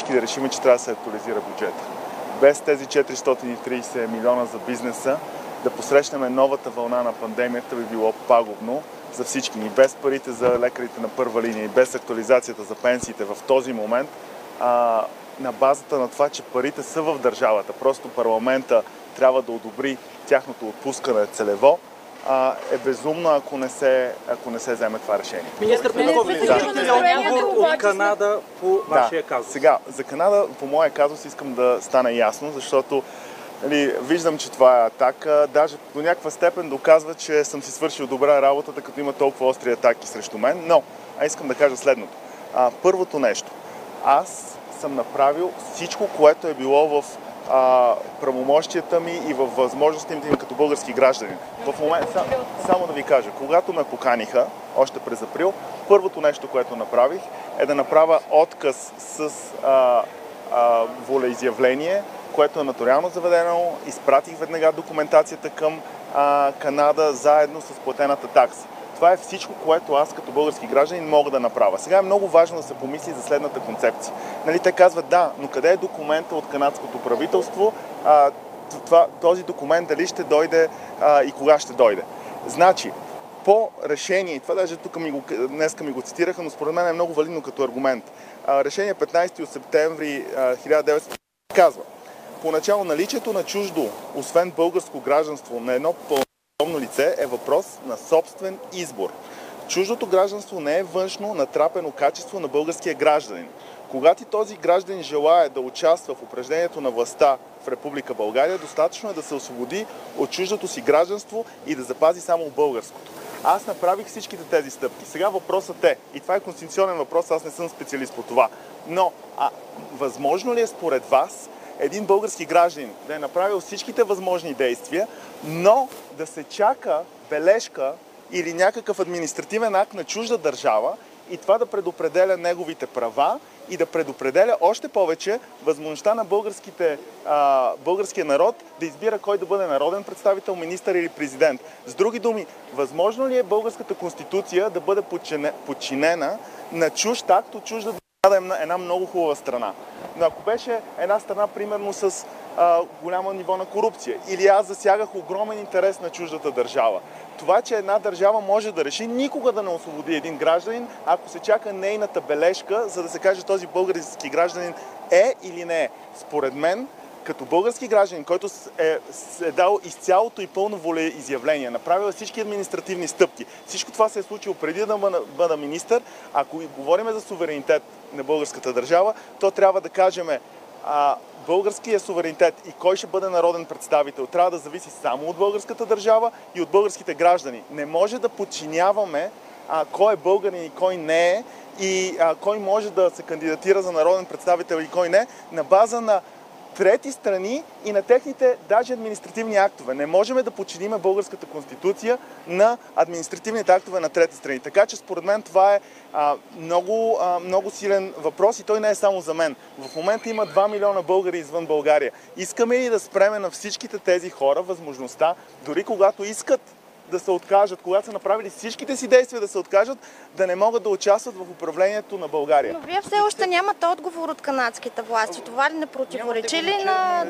всички да решим, че трябва да се актуализира бюджета. Без тези 430 милиона за бизнеса, да посрещнем новата вълна на пандемията би било пагубно за всички ни. Без парите за лекарите на първа линия и без актуализацията за пенсиите в този момент, на базата на това, че парите са в държавата, просто парламента трябва да одобри тяхното отпускане целево, е безумно, ако не се вземе това решение. Министър Петков, от Канада по вашия казус. Сега, за Канада по моя казус искам да стане ясно, защото виждам, че това е атака. Даже до някаква степен доказва, че съм си свършил добра работата, като има толкова остри атаки срещу мен. Но, искам да кажа следното. Първото нещо. Аз съм направил всичко, което е било в правомощията ми и във възможностите ми като български гражданин. В момента, само да ви кажа, когато ме поканиха, още през април, първото нещо, което направих, е да направя отказ с волеизявление, което е нотариално заведено. Изпратих веднага документацията към Канада, заедно с платената такса. Това е всичко, което аз като български гражданин мога да направя. Сега е много важно да се помисли за следната концепция. Те казват, да, но къде е документа от канадското правителство? Този документ дали ще дойде и кога ще дойде? Значи, по решение, и това даже тук днеска ми го цитираха, но според мен е много валидно като аргумент. Решение 15 септември 1900 казва, поначало наличието на чуждо, освен българско гражданство на едно пълномощно лице е въпрос на собствен избор. Чуждото гражданство не е външно натрапено качество на българския гражданин. Когато този гражданин желае да участва в упражнението на властта в Република България, достатъчно е да се освободи от чуждото си гражданство и да запази само българското. Аз направих всичките тези стъпки. Сега въпросът е, и това е конституционен въпрос, аз не съм специалист по това, но възможно ли е според вас един български гражданин да е направил всичките възможни действия, но да се чака бележка или някакъв административен акт на чужда държава и това да предопределя неговите права и да предопределя още повече възможността на българския народ да избира кой да бъде народен представител, министър или президент. С други думи, възможно ли е българската конституция да бъде подчинена на чужд акт от чужда държава, една много хубава страна? Но ако беше една страна, примерно с голямо ниво на корупция, или аз засягах огромен интерес на чуждата държава, това, че една държава може да реши никога да не освободи един гражданин, ако се чака нейната бележка, за да се каже този български гражданин е или не е. Според мен, като български гражданин, който е дал изцялото и пълно волеизявление, направил всички административни стъпки, всичко това се е случило преди да бъда министър, ако говорим за суверенитет на българската държава, то трябва да кажем българския суверенитет и кой ще бъде народен представител трябва да зависи само от българската държава и от българските граждани. Не може да подчиняваме кой е българин и кой не е и кой може да се кандидатира за народен представител и кой не, на база на трети страни и на техните даже административни актове. Не можем да подчиниме българската конституция на административните актове на трети страни. Така че според мен това е много силен въпрос и той не е само за мен. В момента има 2 милиона българи извън България. Искаме ли да спреме на всичките тези хора възможността, дори когато искат да се откажат, когато са направили всичките си действия да се откажат, да не могат да участват в управлението на България. Но вие все още нямате отговор от канадските власти. Това ли не противоречи ли на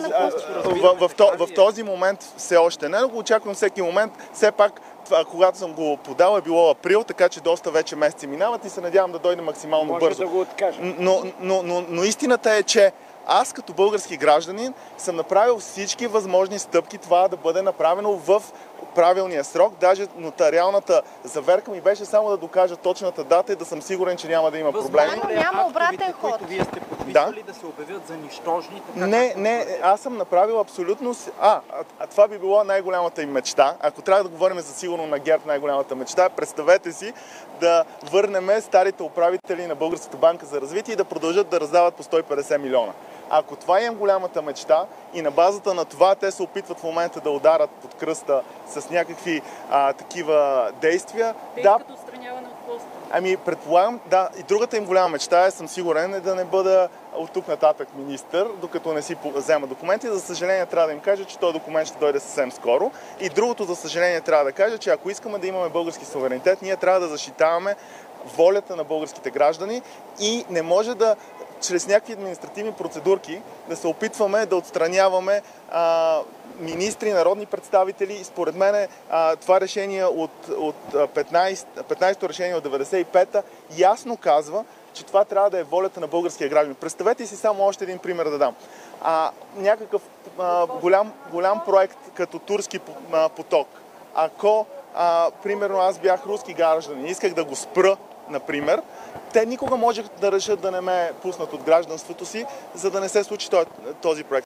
в този момент все още не, но го очаквам всеки момент. Все пак, когато съм го подал, е било април, така че доста вече месеци минават и се надявам да дойде максимално бързо. Може да го откажем. Но истината е, че аз като български гражданин съм направил всички възможни стъпки това да бъде направено в правилния срок. Даже нотариалната заверка ми беше само да докажа точната дата и да съм сигурен, че няма да има проблеми. Няма обратен ход. Които вие сте подписали да се обявят за нищожни? Не, аз съм направил абсолютно... това би било най-голямата им мечта. Ако трябва да говорим за сигурно на ГЕРБ, най-голямата мечта, представете си да върнем старите управители на Българската банка за развитие и да продължат да раздават по 150 милиона. Ако това е голямата мечта и на базата на това те се опитват в момента да ударат под кръста с някакви такива действия... Като отстраняване от поста. Предполагам, да. И другата им голяма мечта съм сигурен, е да не бъда от тук нататък министър, докато не си взема документи. За съжаление трябва да им кажа, че този документ ще дойде съвсем скоро. И другото, за съжаление, трябва да кажа, че ако искаме да имаме български суверенитет, ние трябва да защитаваме волята на българските граждани и не може да чрез някакви административни процедурки да се опитваме да отстраняваме министри, народни представители. И според мен това решение от 15-то решение от 95-та ясно казва, че това трябва да е волята на българския гражданин. Представете си само още един пример да дам. Някакъв голям проект като Турски поток. Ако, примерно, аз бях руски гражданин и исках да го спра, например, те никога можех да решат да не ме пуснат от гражданството си, за да не се случи този проект.